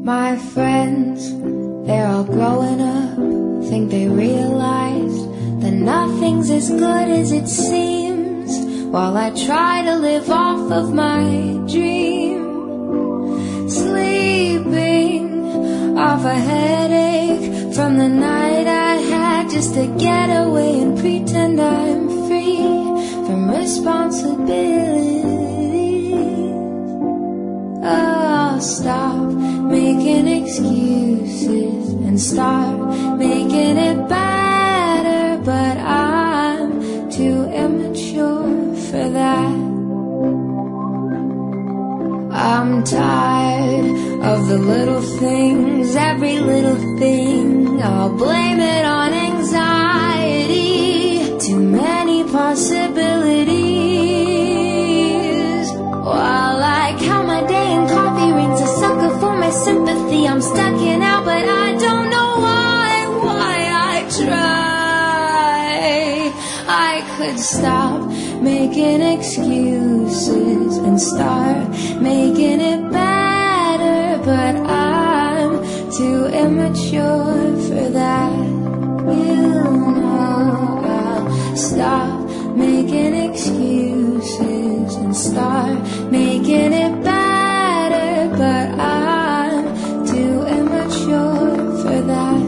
My friends, they're all growing up, think they realized that nothing's as good as it seems, while I try to live off of my dream. Sleeping off a headache from the night I had just to get away and pretend I'm free from responsibility. Oh, stop making excuses and start making it better, but I'm too immature for that. I'm tired of the little things, every little thing, I'll blame it on anxiety. Too many possibilities. While I count my day in coffee rings, a sucker for my sympathy. I'm stuck in out, but I don't know why I try. I could stop making excuses and start making it better, but I'm too immature for that. You know I'll stop making excuses and start making it better, but I'm too immature for that.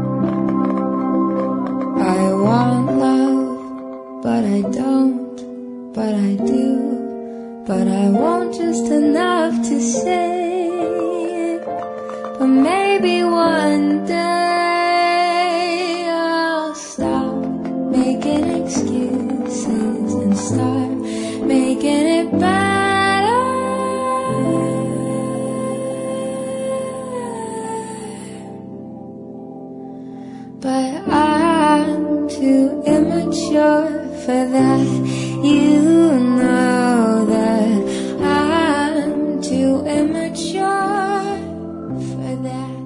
I want love, but I don't, but I do, but I want just enough to say it. But maybe one day I'll stop making excuses and start making it better. But I'm too immature for that. You know that I'm too immature for that.